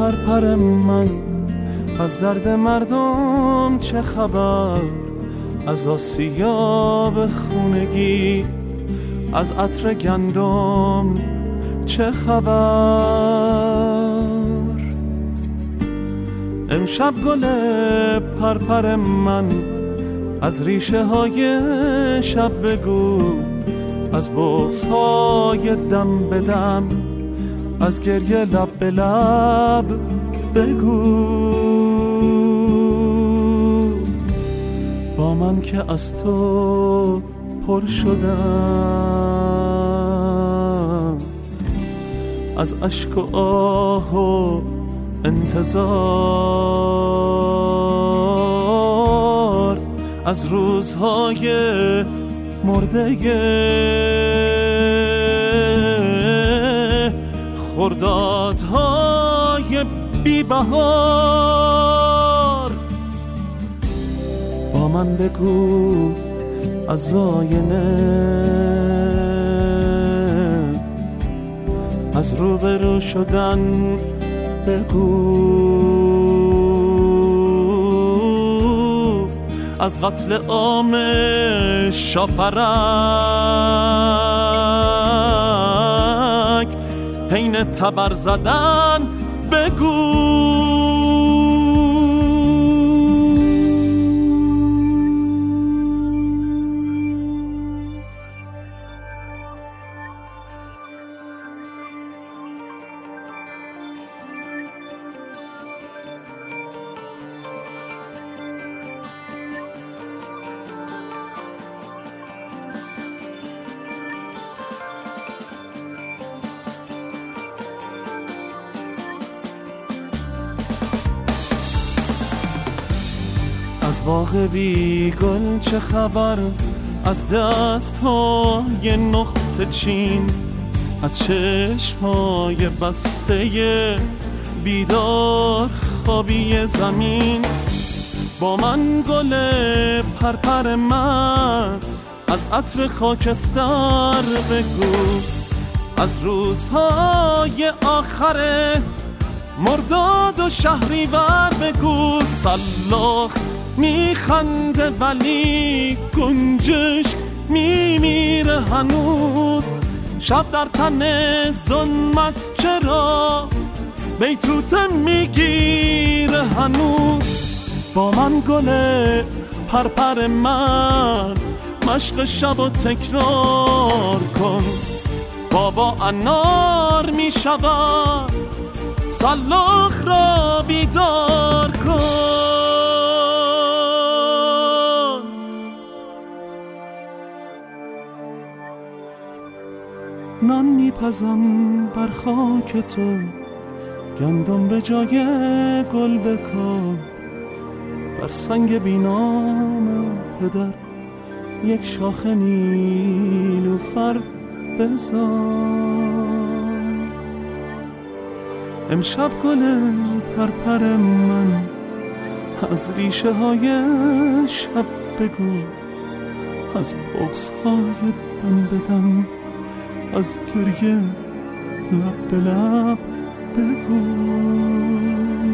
پرپر من، از درد مردم چه خبر؟ از آسیاب خونگی، از عطر گندم چه خبر؟ امشب گل پرپر من، از ریشه های شب بگو، از بغض های دم به دم، از گریه لب به لب بگو. با من که از تو پر شدم، از اشک و آه و انتظار، از روزهای مرده خردادهای بی بهار. با من بگو از آینه، از روبرو شدن بگو، از قتل عام شاپرک حین تبر زدن بگو. از باغ بی گل چه خبر؟ از دست های نقطه چین، از چشم های بسته بیدار خوابی زمین. با من گل پرپر من، از عطر خاکستر بگو، از روزهای آخر مرداد و شهریور بگو. سلاخ میخنده ولی گنجش میمیره هنوز، شب در تن ظلمت چرا بیتوته میگیره هنوز. با من گل پرپر من، مشق شب و تکرار کن. بابا انار میشود، سلاخ را بیدار کن. نان میپزم بر خاک تو، گندم به جای گل بکار. بر سنگ بینام پدر یک شاخ نیلوفر بذار. امشب گل پرپر من، از ریشه های شب بگو، از بغض های دم به دم، از گریه لب به لب بگو.